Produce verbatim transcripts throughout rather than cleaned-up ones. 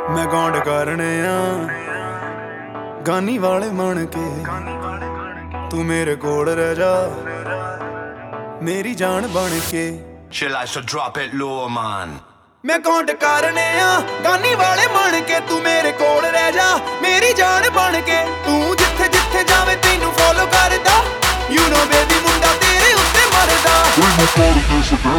मैं गौंड करने आ गानी वाले मन के तू मेरे कोल रह जा मेरी जान बन के She likes to drop it low, man. मैं गौंड करने आ गानी वाले मन के तू मेरे कोल रह जा मेरी जान बन के तू जिथे जिथे जावे तेनू फॉलो करदा यू नो बेबी मुंडा तेरे उत्ते मरदा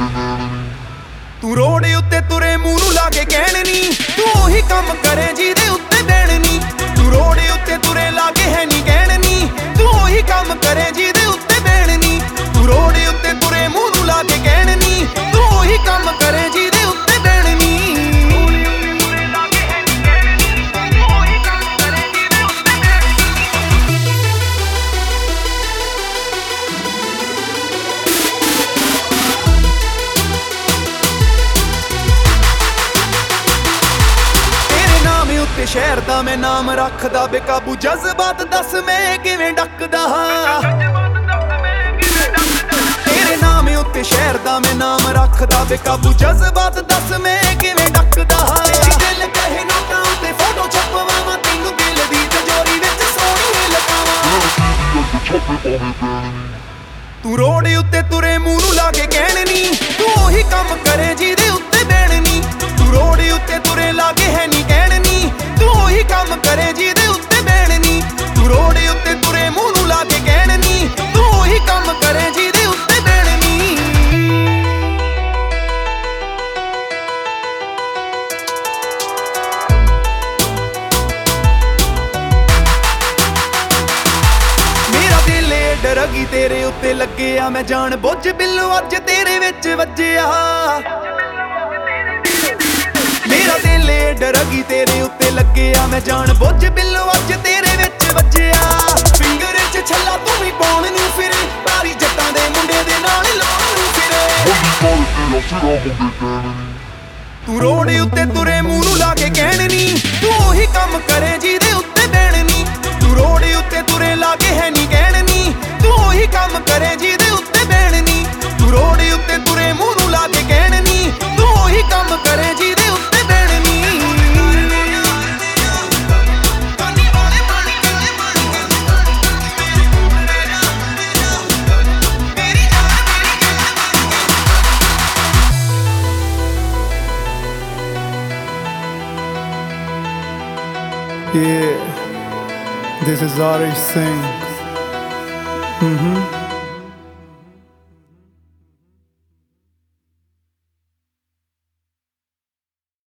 तू रोड उत्ते तुरे मूंह नू ला के कहण नी तू ओही काम करे जिहदे उत्ते बैण नी तू रोड उत्ते तुरे लागे है नी कहण नी तू ओही काम करे जिहदे उत्ते बैण नी तू रोड उत्ते तुरे मूंह नू ला के कहण नी तू ओही काम करे जिहदे उत्ते बैण नी शहर दा मैं नाम रखदा बेकाबू जज्बात दस मैं किवें डकदा तेरे नाम उत्ते शहर दा मैं नाम रखदा बेकाबू जज्बात दस मैं किवें डकदा दिल कहे नोटां उत्ते फोटो छपवावां तैनू दिल दी तिजोरी विच सोहणीए लकावां तू रोड उत्ते तुरे मूंह नू ला के कहण नी तू ओही काम करे जिहदे उत्ते बैण नी तू रोड उत्ते तुरे लागे है नी कहण नी तू ओही काम करे जिहदे उत्ते बैण नी तू रोड उत्ते तुरे मूंह नू ला के कहण नी तू ओही काम करे जिहदे उत्ते बैण नी मेरा दिल डरगी तेरे उत्ते लगे आ मैं जान बुझ बिल्लो अज तेरे विच वज्जिया मेरा दिल डरगी तेरे उत्ते लगे आ मैं जान बुझ बिल्लो अज तेरे विच वज्जिया फिंगर च छल्ला तू भी पाउण नू फिरे तारी जट्टां दे मुंडे दे नाल लाउण नू फिरे तू रोड उत्ते तुरे मूंह नू ला के कहण नी तू ओही काम करे जिहदे उत्ते बैण नी तू रोड उत्ते तुरे लागे है नी कहण नी तू ओही काम करे जिहदे उत्ते बैण नी तू रोड उत्ते तुरे मूंह नू ला के कहण नी तू ओही काम करे जिहदे उत्ते बैण नी Yeah, this is Arish Singh. Mm-hmm.